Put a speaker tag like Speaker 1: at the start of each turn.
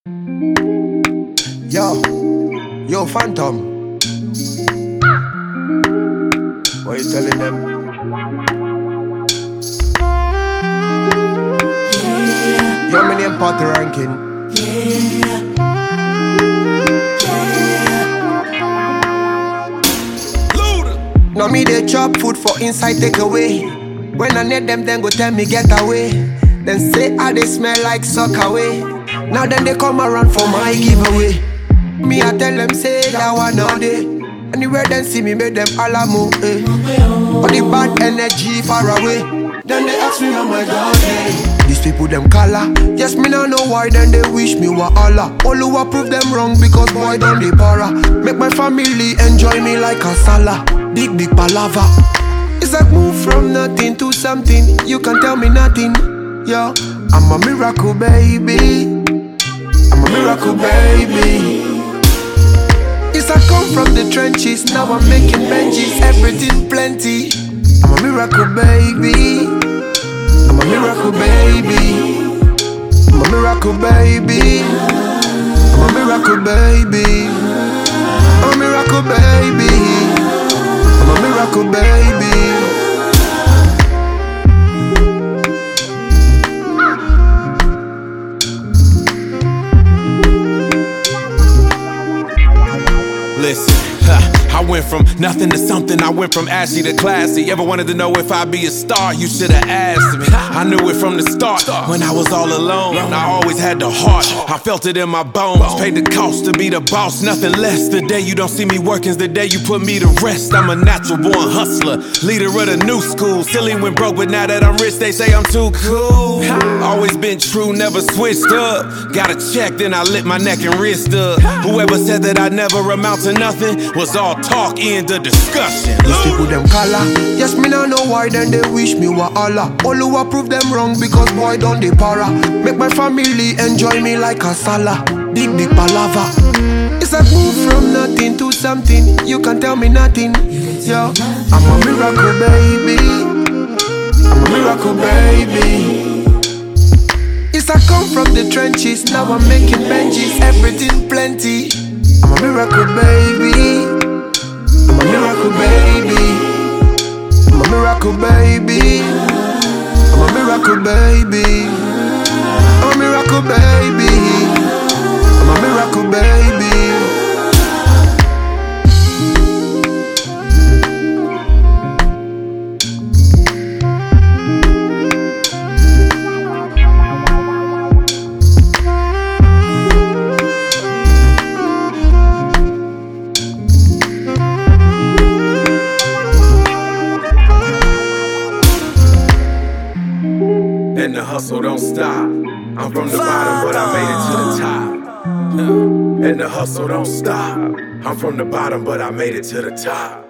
Speaker 1: Yo, Phantom. What you telling them? Yo, my name Party Ranking. Now me they chop food for inside take away. When I need them, then go tell me get away. Then say how they smell like suck away. Now then they come around for my giveaway. Me I tell them say that one all day. Anywhere them see me make them alamo eh. All the bad energy far away. Then they ask me oh my God eh. These people them color. Yes me now know why then they wish me were Allah. All who prove them wrong because boy done they para. Make my family enjoy me like a salad. Big palava. It's like move from nothing to something. You can tell me nothing. Yo, I'm a miracle baby. I'm a miracle baby. It's I come from the trenches. Now I'm making Benjis. Everything plenty. I'm a miracle baby. I'm a miracle baby. I'm a miracle baby. I'm a miracle baby. I'm a miracle baby. I'm a miracle baby.
Speaker 2: Listen, I went from nothing to something. I went from ashy to classy. Ever wanted to know if I'd be a star? You should've asked me. I knew it from the start. When I was all alone, I always had the heart. I felt it in my bones. Paid the cost to be the boss, nothing less. The day you don't see me working's the day you put me to rest. I'm a natural born hustler, leader of the new school. Silly when broke, but now that I'm rich, they say I'm too cool. Always been true, never switched up. Got a check, then I lit my neck and wrist up. Whoever said that I'd never amount to nothing was all talk, end of discussion.
Speaker 1: These people them color. Yes, me now know why then they wish me were Allah. All who prove them wrong because boy done they para. Make my family enjoy me like a salad. Big palava. It's like move from nothing to something. You can tell me nothing. Yo, I'm a miracle baby. I'm a miracle baby. It's I come from the trenches. Now I'm making Benjis. Everything plenty. I'm a miracle baby. I'm a miracle baby. I'm a miracle baby. I'm a miracle baby. I'm a miracle baby. I'm a miracle baby.
Speaker 2: And the hustle don't stop. I'm from the bottom, but I made it to the top. And the hustle don't stop. I'm from the bottom, but I made it to the top.